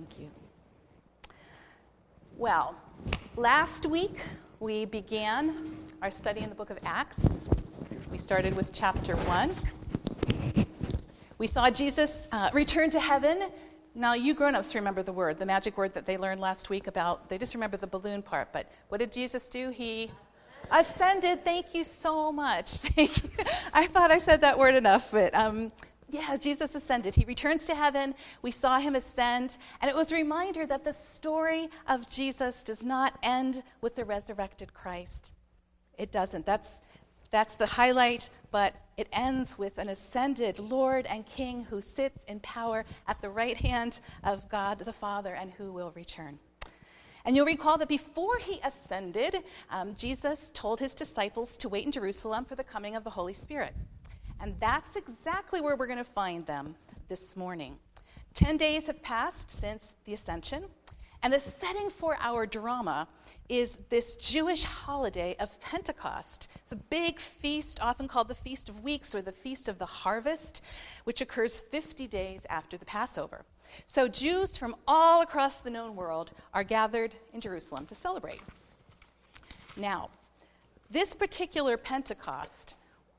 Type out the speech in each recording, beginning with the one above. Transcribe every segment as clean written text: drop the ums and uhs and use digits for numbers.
Thank you. Well, last week we began our study in the book of Acts. We started with chapter 1. We saw Jesus return to heaven. Now, you grown-ups remember the magic word that they learned last week about, they just remember the balloon part, but what did Jesus do? He ascended. Thank you so much. Thank you. I thought I said that word enough, but yeah, Jesus ascended. He returns to heaven. We saw him ascend, and it was a reminder that the story of Jesus does not end with the resurrected Christ. It doesn't. That's the highlight, but it ends with an ascended Lord and King who sits in power at the right hand of God the Father and who will return. And you'll recall that before he ascended, Jesus told his disciples to wait in Jerusalem for the coming of the Holy Spirit. And that's exactly where we're going to find them this morning. 10 days have passed since the ascension, and the setting for our drama is this Jewish holiday of Pentecost. It's a big feast, often called the Feast of Weeks or the Feast of the Harvest, which occurs 50 days after the Passover. So Jews from all across the known world are gathered in Jerusalem to celebrate. Now, this particular Pentecost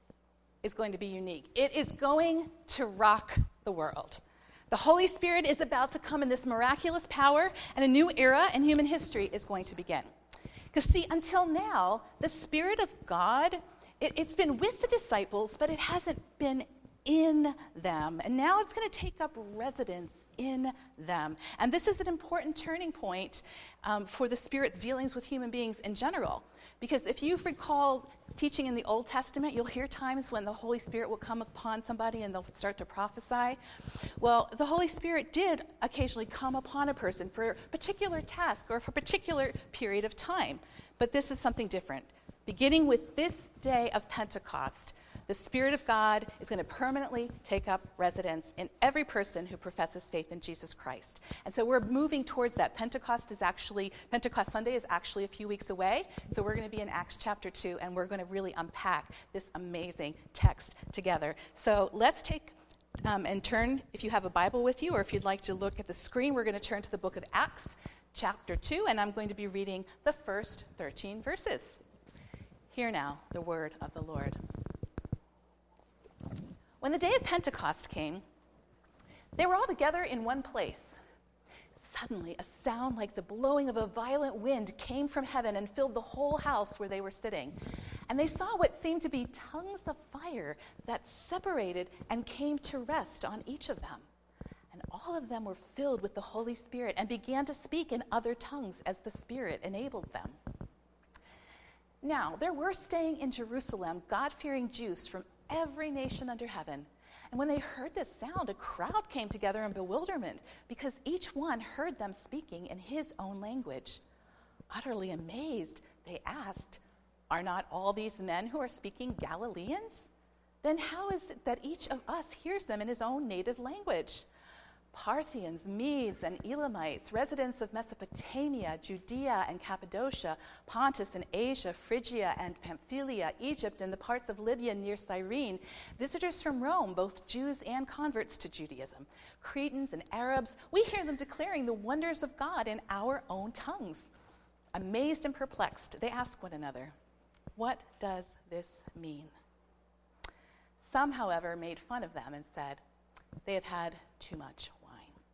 is going to be unique. It is going to rock the world. The Holy Spirit is about to come in this miraculous power, and a new era in human history is going to begin. Because see, until now, the Spirit of God, it's been with the disciples, but it hasn't been in them. And now it's going to take up residence in them. And this is an important turning point for the Spirit's dealings with human beings in general. Because if you recall teaching in the Old Testament, you'll hear times when the Holy Spirit will come upon somebody and they'll start to prophesy. Well, the Holy Spirit did occasionally come upon a person for a particular task or for a particular period of time. But this is something different. Beginning with this day of Pentecost, the Spirit of God is going to permanently take up residence in every person who professes faith in Jesus Christ. And so we're moving towards that. Pentecost Sunday is actually a few weeks away. So we're going to be in Acts chapter 2, and we're going to really unpack this amazing text together. So let's take and turn, if you have a Bible with you, or if you'd like to look at the screen, we're going to turn to the book of Acts chapter 2, and I'm going to be reading the first 13 verses. Hear now the word of the Lord. When the day of Pentecost came, they were all together in one place. Suddenly, a sound like the blowing of a violent wind came from heaven and filled the whole house where they were sitting. And they saw what seemed to be tongues of fire that separated and came to rest on each of them. And all of them were filled with the Holy Spirit and began to speak in other tongues as the Spirit enabled them. Now, there were staying in Jerusalem God-fearing Jews from every nation under heaven. And when they heard this sound, a crowd came together in bewilderment because each one heard them speaking in his own language. Utterly amazed, they asked, "Are not all these men who are speaking Galileans? Then how is it that each of us hears them in his own native language?" Parthians, Medes, and Elamites, residents of Mesopotamia, Judea and Cappadocia, Pontus and Asia, Phrygia and Pamphylia, Egypt and the parts of Libya near Cyrene, visitors from Rome, both Jews and converts to Judaism, Cretans and Arabs, we hear them declaring the wonders of God in our own tongues. Amazed and perplexed, they ask one another, "What does this mean?" Some, however, made fun of them and said, "They have had too much wine."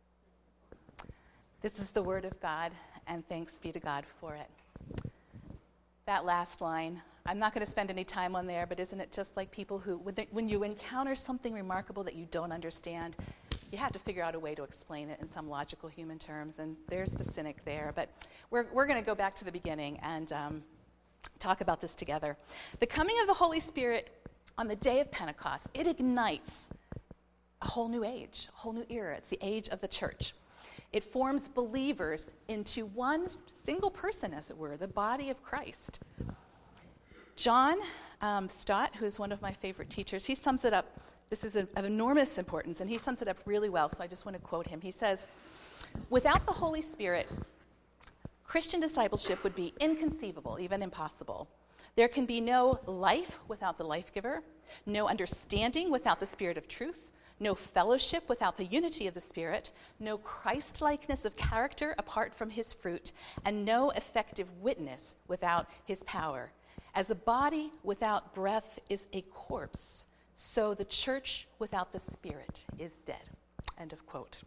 This is the word of God, and thanks be to God for it. That last line, I'm not going to spend any time on there, but isn't it just like people who, when you encounter something remarkable that you don't understand, you have to figure out a way to explain it in some logical human terms, and there's the cynic there. But we're going to go back to the beginning and talk about this together. The coming of the Holy Spirit on the day of Pentecost, it ignites a whole new age, a whole new era. It's the age of the church. It forms believers into one single person, as it were, the body of Christ. John Stott, who is one of my favorite teachers, he sums it up. This is of enormous importance, and he sums it up really well, so I just want to quote him. He says, "Without the Holy Spirit, Christian discipleship would be inconceivable, even impossible. There can be no life without the life giver, no understanding without the Spirit of truth, no fellowship without the unity of the Spirit, no Christ-likeness of character apart from his fruit, and no effective witness without his power. As a body without breath is a corpse, so the church without the Spirit is dead. End of quote.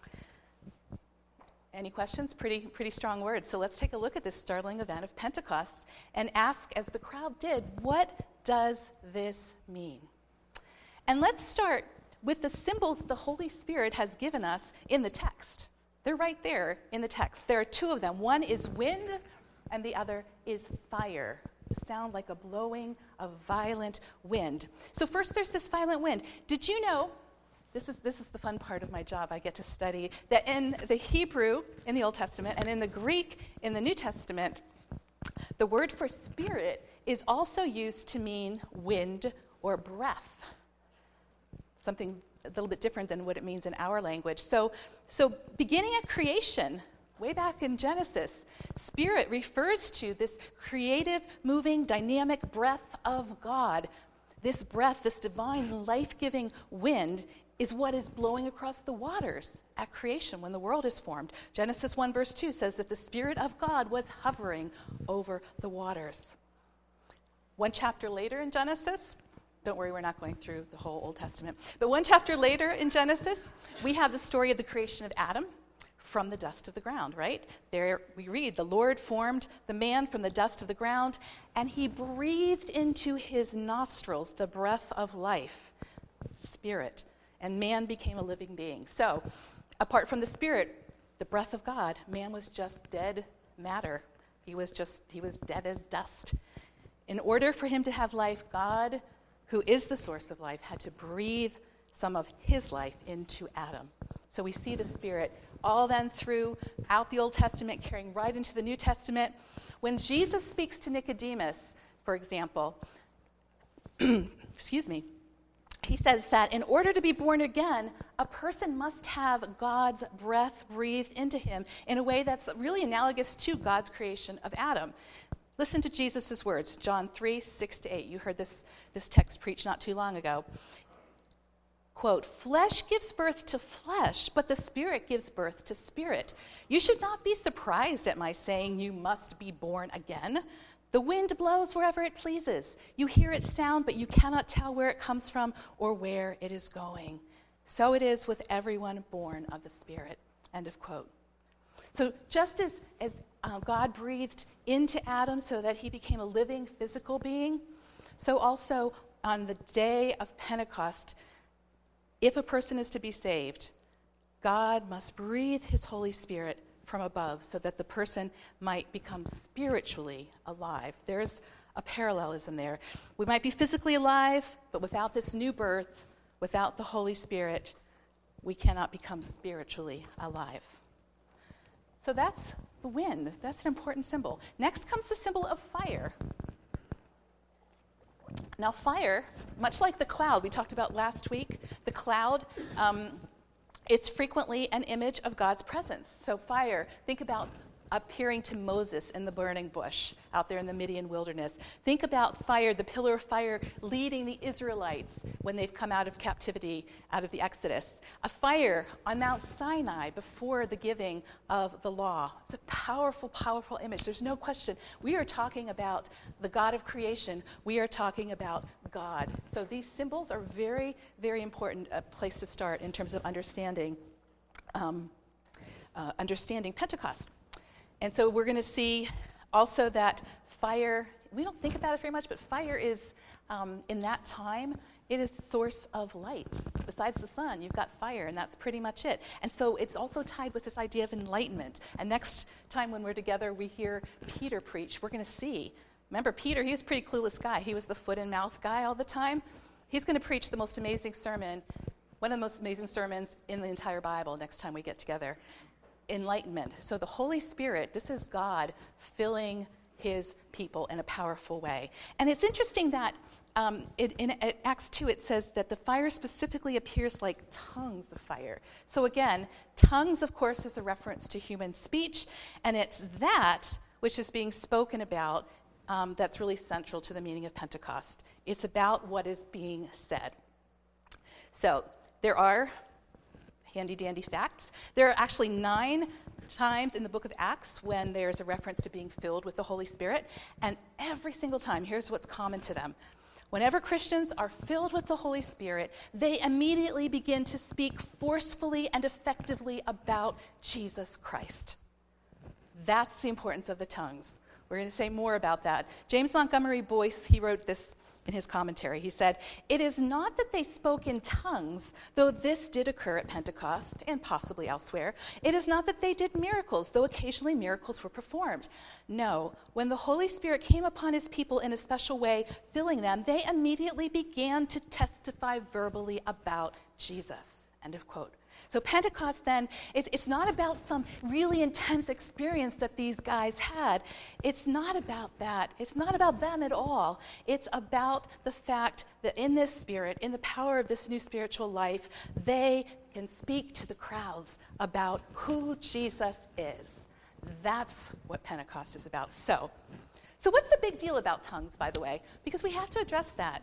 Any questions? Pretty strong words. So let's take a look at this startling event of Pentecost and ask, as the crowd did, what does this mean? And let's start with the symbols the Holy Spirit has given us in the text. They're right there in the text. There are two of them. One is wind, and the other is fire. Sound like a blowing of violent wind. So first there's this violent wind. Did you know, this is the fun part of my job, I get to study, that in the Hebrew in the Old Testament and in the Greek in the New Testament, the word for spirit is also used to mean wind or breath. Something a little bit different than what it means in our language. So beginning at creation, way back in Genesis, spirit refers to this creative, moving, dynamic breath of God. This breath, this divine, life-giving wind is what is blowing across the waters at creation when the world is formed. Genesis 1 verse 2 says that the Spirit of God was hovering over the waters. One chapter later in Genesis, don't worry, we're not going through the whole Old Testament, but one chapter later in Genesis, we have the story of the creation of Adam from the dust of the ground, right? There we read, the Lord formed the man from the dust of the ground, and he breathed into his nostrils the breath of life, spirit, and man became a living being. So, apart from the Spirit, the breath of God, man was just dead matter. He was dead as dust. In order for him to have life, God, who is the source of life, had to breathe some of his life into Adam. So we see the Spirit all then throughout the Old Testament, carrying right into the New Testament. When Jesus speaks to Nicodemus, for example, he says that in order to be born again, a person must have God's breath breathed into him in a way that's really analogous to God's creation of Adam. Listen to Jesus' words, John 3, 6-8. You heard this text preached not too long ago. Quote, "Flesh gives birth to flesh, but the Spirit gives birth to spirit. You should not be surprised at my saying you must be born again. The wind blows wherever it pleases. You hear its sound, but you cannot tell where it comes from or where it is going. So it is with everyone born of the Spirit." End of quote. So just as God breathed into Adam so that he became a living physical being, so also on the day of Pentecost, if a person is to be saved, God must breathe his Holy Spirit from above so that the person might become spiritually alive. There's a parallelism there. We might be physically alive, but without this new birth, without the Holy Spirit, we cannot become spiritually alive. So that's the wind. That's an important symbol. Next comes the symbol of fire. Now fire, much like the cloud we talked about last week, the cloud, it's frequently an image of God's presence. So fire, think about appearing to Moses in the burning bush out there in the Midian wilderness. Think about fire, the pillar of fire leading the Israelites when they've come out of captivity, out of the Exodus. A fire on Mount Sinai before the giving of the law. It's a powerful, powerful image. There's no question. We are talking about the God of creation. We are talking about God. So these symbols are very, very important, a place to start in terms of understanding Pentecost. And so we're going to see also that fire, we don't think about it very much, but fire is, in that time, it is the source of light. Besides the sun, you've got fire, and that's pretty much it. And so it's also tied with this idea of enlightenment. And next time when we're together, we hear Peter preach, we're going to see. Remember, Peter, he was a pretty clueless guy. He was the foot and mouth guy all the time. He's going to preach the most amazing sermon, one of the most amazing sermons in the entire Bible next time we get together. Enlightenment. So the Holy Spirit, this is God filling his people in a powerful way. And it's interesting that in Acts 2 it says that the fire specifically appears like tongues of fire. So again, tongues, of course, is a reference to human speech, and it's that which is being spoken about that's really central to the meaning of Pentecost. It's about what is being said. So There are handy-dandy facts. There are actually 9 times in the book of Acts when there's a reference to being filled with the Holy Spirit, and every single time, here's what's common to them. Whenever Christians are filled with the Holy Spirit, they immediately begin to speak forcefully and effectively about Jesus Christ. That's the importance of the tongues. We're going to say more about that. James Montgomery Boyce, he wrote this in his commentary. He said, "It is not that they spoke in tongues, though this did occur at Pentecost and possibly elsewhere. It is not that they did miracles, though occasionally miracles were performed. No, when the Holy Spirit came upon his people in a special way, filling them, they immediately began to testify verbally about Jesus." End of quote. So Pentecost then, it's not about some really intense experience that these guys had. It's not about that. It's not about them at all. It's about the fact that in this spirit, in the power of this new spiritual life, they can speak to the crowds about who Jesus is. That's what Pentecost is about. So what's the big deal about tongues, by the way? Because we have to address that.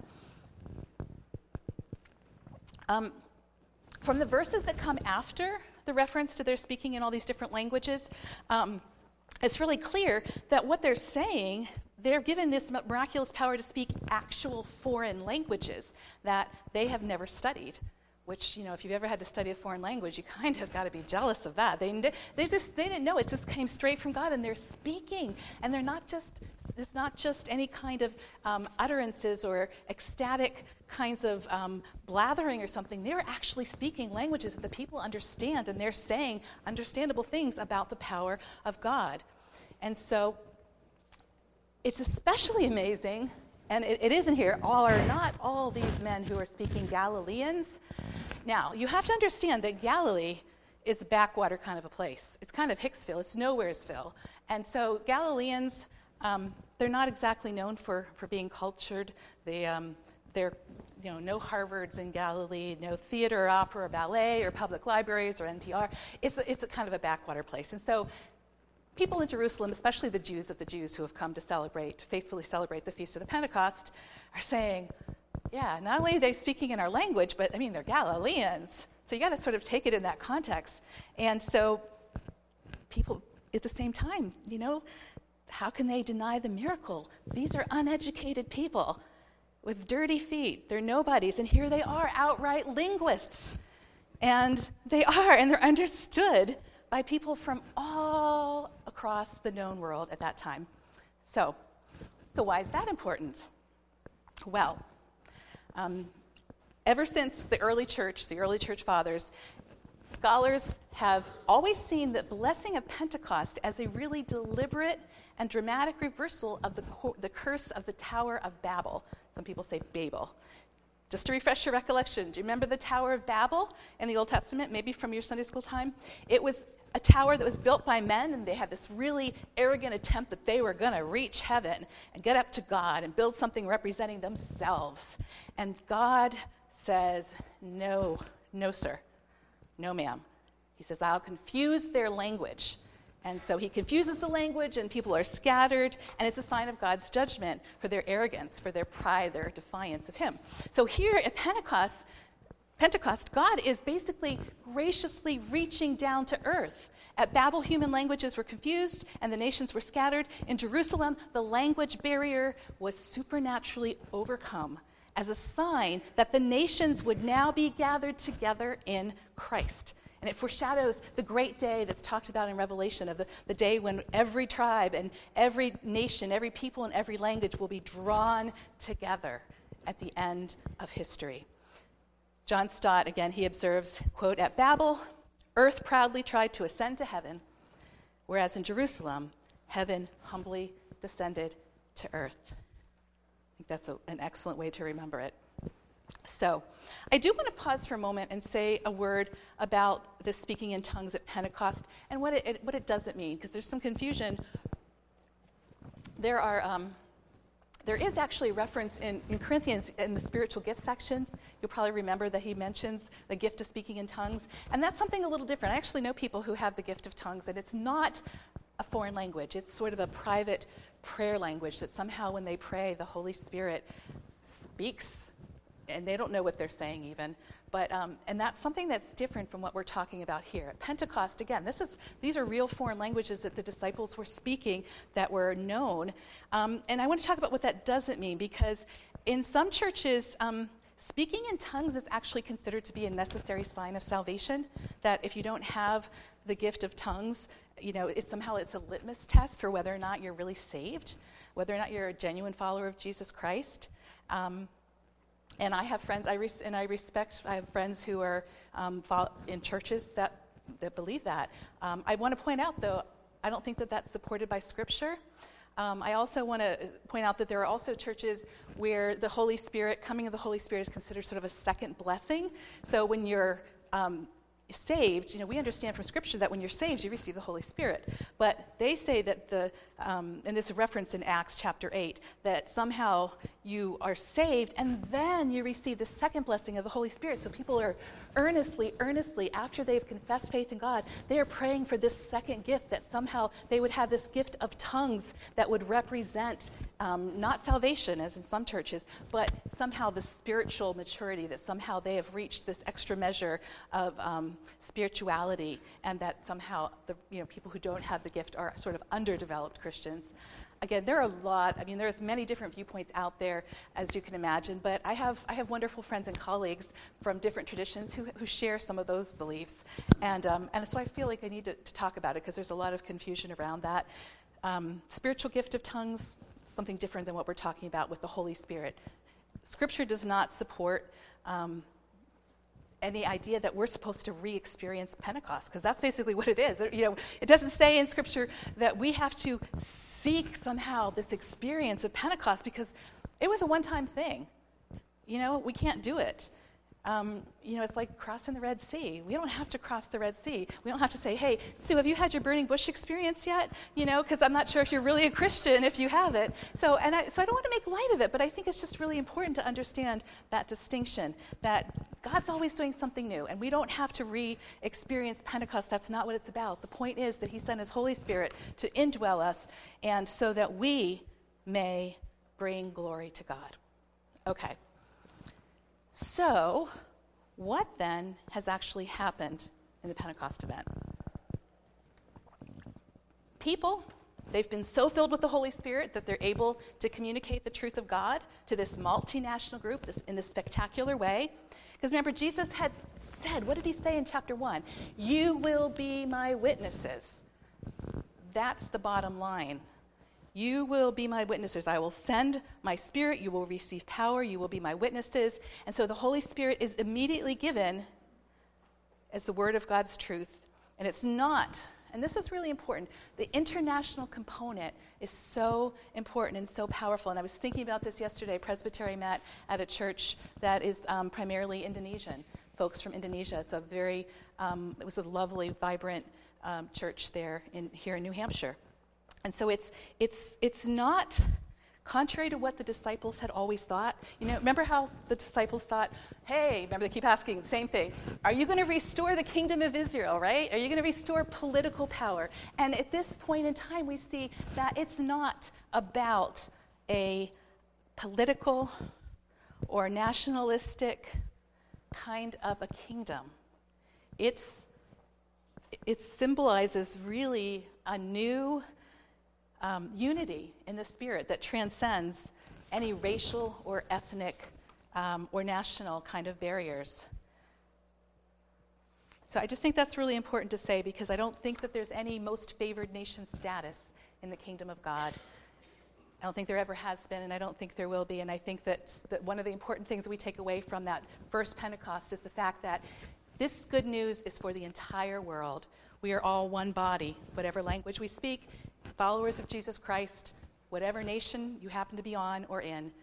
From the verses that come after the reference to their speaking in all these different languages, it's really clear that what they're saying, they're given this miraculous power to speak actual foreign languages that they have never studied, which, if you've ever had to study a foreign language, you kind of got to be jealous of that. They didn't know. It just came straight from God, and they're speaking, and it's not just any kind of utterances or ecstatic kinds of blathering or something. They're actually speaking languages that the people understand, and they're saying understandable things about the power of God. And so it's especially amazing, and it isn't here, not all these men who are speaking Galileans. Now, you have to understand that Galilee is a backwater kind of a place. It's kind of Hicksville. It's Nowheresville. And so Galileans, they're not exactly known for being cultured. They're no Harvards in Galilee, no theater or opera or ballet or public libraries or NPR. It's a kind of a backwater place. And so people in Jerusalem, especially the Jews of the Jews who have come to faithfully celebrate the Feast of the Pentecost, are saying, yeah, not only are they speaking in our language, but they're Galileans. So you got to sort of take it in that context. And so people at the same time, how can they deny the miracle? These are uneducated people with dirty feet. They're nobodies. And here they are, outright linguists. And they're understood by people from all across the known world at that time. So why is that important? Well, ever since the early church fathers, scholars have always seen the blessing of Pentecost as a really deliberate and dramatic reversal of the curse of the Tower of Babel. Some people say Babel. Just to refresh your recollection, do you remember the Tower of Babel in the Old Testament, maybe from your Sunday school time? It was a tower that was built by men, and they had this really arrogant attempt that they were going to reach heaven and get up to God and build something representing themselves. And God says, no, sir. No, ma'am. He says, I'll confuse their language. And so he confuses the language, and people are scattered, and it's a sign of God's judgment for their arrogance, for their pride, their defiance of him. So here at Pentecost, God is basically graciously reaching down to earth. At Babel, human languages were confused, and the nations were scattered. In Jerusalem, the language barrier was supernaturally overcome as a sign that the nations would now be gathered together in Christ. And it foreshadows the great day that's talked about in Revelation, of the day when every tribe and every nation, every people and every language will be drawn together at the end of history. John Stott, again, he observes, quote, "At Babel, earth proudly tried to ascend to heaven, whereas in Jerusalem, heaven humbly descended to earth." I think that's an excellent way to remember it. So I do want to pause for a moment and say a word about this speaking in tongues at Pentecost and what it doesn't mean, because there's some confusion. There is actually a reference in Corinthians in the spiritual gift sections. You'll probably remember that he mentions the gift of speaking in tongues, and that's something a little different. I actually know people who have the gift of tongues, and it's not a foreign language. It's sort of a private prayer language that somehow when they pray, the Holy Spirit speaks and they don't know what they're saying even. But and that's something that's different from what we're talking about here. At Pentecost, again, these are real foreign languages that the disciples were speaking that were known. And I want to talk about what that doesn't mean, because in some churches, speaking in tongues is actually considered to be a necessary sign of salvation, that if you don't have the gift of tongues, it's a litmus test for whether or not you're really saved, whether or not you're a genuine follower of Jesus Christ. And I have friends, I have friends who are in churches that believe that. I want to point out, though, I don't think that that's supported by Scripture. I also want to point out that there are also churches where the Holy Spirit, coming of the Holy Spirit, is considered sort of a second blessing. So when you're saved, we understand from Scripture that when you're saved, you receive the Holy Spirit. But they say that and it's a reference in Acts chapter 8, that somehow you are saved and then you receive the second blessing of the Holy Spirit. So people are earnestly, after they've confessed faith in God, they are praying for this second gift, that somehow they would have this gift of tongues that would represent not salvation, as in some churches, but somehow the spiritual maturity, that somehow they have reached this extra measure of spirituality, and that somehow the people who don't have the gift are sort of underdeveloped Christians. Again, there's many different viewpoints out there, as you can imagine, but I have wonderful friends and colleagues from different traditions who share some of those beliefs, and so I feel like I need to talk about it, because there's a lot of confusion around that. Spiritual gift of tongues, something different than what we're talking about with the Holy Spirit. Scripture does not support any idea that we're supposed to re-experience Pentecost, because that's basically what it is. It doesn't say in Scripture that we have to seek somehow this experience of Pentecost, because it was a one-time thing. We can't do it. It's like crossing the Red Sea. We don't have to cross the Red Sea. We don't have to say, hey, Sue, have you had your burning bush experience yet? Because I'm not sure if you're really a Christian if you have it. So I don't want to make light of it, but I think it's just really important to understand that distinction, that God's always doing something new, and we don't have to re-experience Pentecost. That's not what it's about. The point is that he sent his Holy Spirit to indwell us, and so that we may bring glory to God. Okay. So, what then has actually happened in the Pentecost event? People, they've been so filled with the Holy Spirit that they're able to communicate the truth of God to this multinational group in this spectacular way. Because remember, Jesus had said, what did he say in chapter 1? You will be my witnesses. That's the bottom line. You will be my witnesses. I will send my Spirit. You will receive power. You will be my witnesses. And so the Holy Spirit is immediately given as the word of God's truth. And it's not, and this is really important, the international component is so important and so powerful. And I was thinking about this yesterday. Presbytery met at a church that is primarily Indonesian, folks from Indonesia. It's it was a lovely, vibrant church there here in New Hampshire. And so it's not contrary to what the disciples had always thought. Remember how the disciples thought, hey, remember they keep asking the same thing, are you going to restore the kingdom of Israel, right? Are you going to restore political power? And at this point in time, we see that it's not about a political or nationalistic kind of a kingdom. It symbolizes really a new unity in the Spirit that transcends any racial or ethnic or national kind of barriers. So I just think that's really important to say, because I don't think that there's any most favored nation status in the kingdom of God. I don't think there ever has been, and I don't think there will be. And I think that one of the important things that we take away from that first Pentecost is the fact that this good news is for the entire world. We are all one body, whatever language we speak, followers of Jesus Christ, whatever nation you happen to be on or in,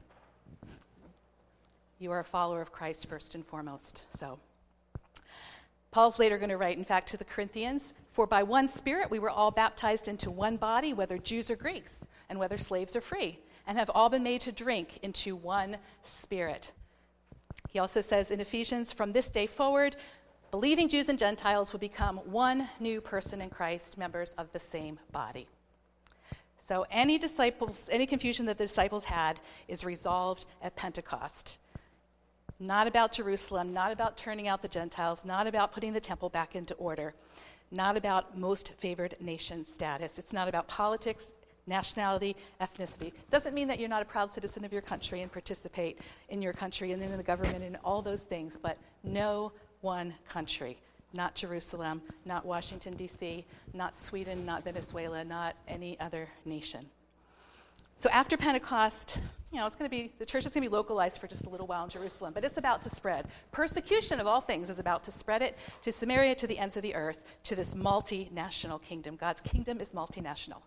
you are a follower of Christ first and foremost. So, Paul's later going to write, in fact, to the Corinthians, for by one Spirit we were all baptized into one body, whether Jews or Greeks, and whether slaves or free, and have all been made to drink into one Spirit. He also says in Ephesians, from this day forward, believing Jews and Gentiles will become one new person in Christ, members of the same body. So any confusion that the disciples had is resolved at Pentecost. not about Jerusalem, not about turning out the Gentiles, not about putting the temple back into order, not about most favored nation status. It's not about politics, nationality, ethnicity. Doesn't mean that you're not a proud citizen of your country and participate in your country and in the government and all those things, but no one country. Not Jerusalem, not Washington, D.C., not Sweden, not Venezuela, not any other nation. So after Pentecost, it's going to be, the church is going to be localized for just a little while in Jerusalem, but it's about to spread. Persecution of all things is about to spread it to Samaria, to the ends of the earth, to this multinational kingdom. God's kingdom is multinational.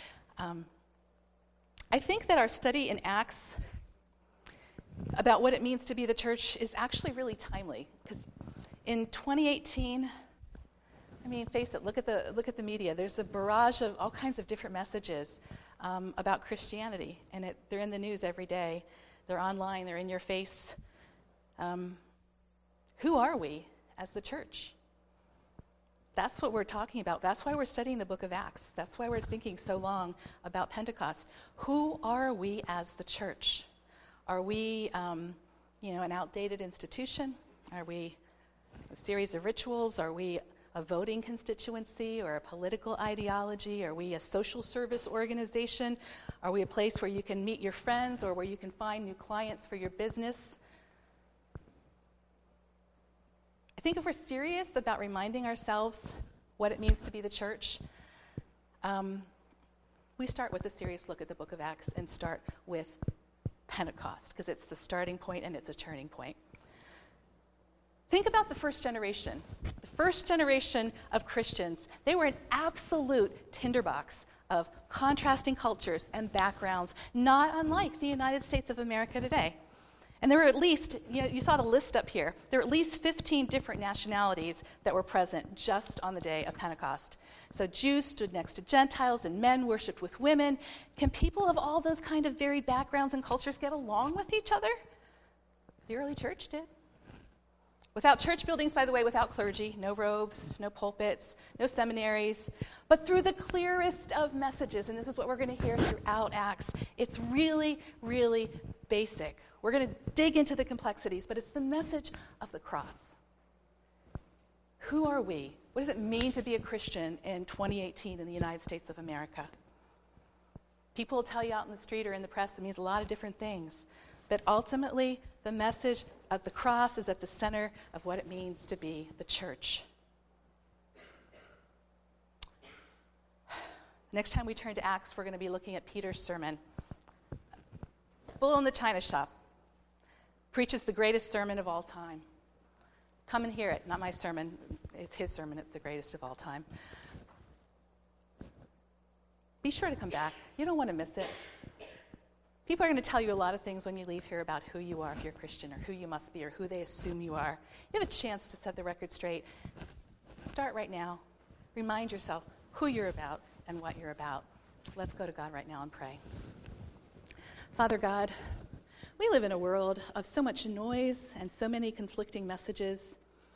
I think that our study in Acts about what it means to be the church is actually really timely, because in 2018, face it, look at the media. There's a barrage of all kinds of different messages about Christianity, and they're in the news every day. They're online, they're in your face. Who are we as the church? That's what we're talking about. That's why we're studying the book of Acts. That's why we're thinking so long about Pentecost. Who are we as the church? Are we, an outdated institution? Are we a series of rituals? Are we a voting constituency or a political ideology? Are we a social service organization? Are we a place where you can meet your friends or where you can find new clients for your business? I think if we're serious about reminding ourselves what it means to be the church, we start with a serious look at the book of Acts and start with Pentecost, because it's the starting point and it's a turning point. Think about the first generation. The first generation of Christians, they were an absolute tinderbox of contrasting cultures and backgrounds, not unlike the United States of America today. And there were at least, you saw the list up here, there were at least 15 different nationalities that were present just on the day of Pentecost. So Jews stood next to Gentiles and men worshiped with women. Can people of all those kind of varied backgrounds and cultures get along with each other? The early church did. Without church buildings, by the way, without clergy, no robes, no pulpits, no seminaries, but through the clearest of messages, and this is what we're going to hear throughout Acts, it's really, really basic. We're going to dig into the complexities, but it's the message of the cross. Who are we? What does it mean to be a Christian in 2018 in the United States of America? People will tell you out in the street or in the press it means a lot of different things, but ultimately the message of the cross is at the center of what it means to be the church. Next time we turn to Acts, we're going to be looking at Peter's sermon. Bull in the China Shop preaches the greatest sermon of all time. Come and hear it. Not my sermon. It's his sermon. It's the greatest of all time. Be sure to come back. You don't want to miss it. People are going to tell you a lot of things when you leave here about who you are if you're a Christian, or who you must be, or who they assume you are. You have a chance to set the record straight. Start right now. Remind yourself who you're about and what you're about. Let's go to God right now and pray. Father God, we live in a world of so much noise and so many conflicting messages.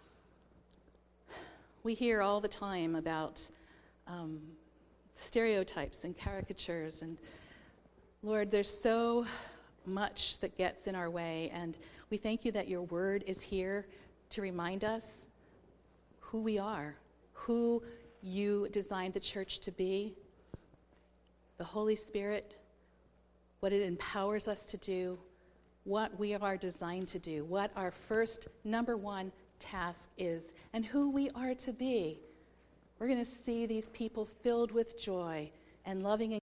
We hear all the time about stereotypes and caricatures, and Lord, there's so much that gets in our way, and we thank you that your word is here to remind us who we are, who you designed the church to be, the Holy Spirit, what it empowers us to do, what we are designed to do, what our first, number one task is, and who we are to be. We're going to see these people filled with joy and loving and